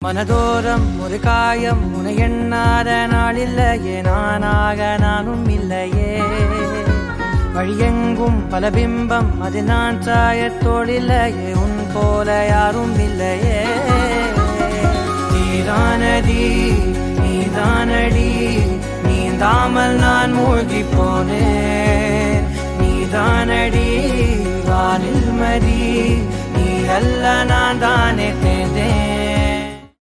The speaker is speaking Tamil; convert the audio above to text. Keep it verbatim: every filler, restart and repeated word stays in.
மனதோரம் ஒரு காயம் உன எண்ணாத நாள் இல்லையே நானாக நானும் இல்லையே வழியெங்கும் பல பிம்பம் அது நான் சாயத்தோடில்லையே உன் போல யாரும் இல்லையே நீதானடி நீதானடி நீந்தாமல் நான் மூழ்கி போனேன் நீதானடி வானில் மதி நீ அல்ல நான் தானே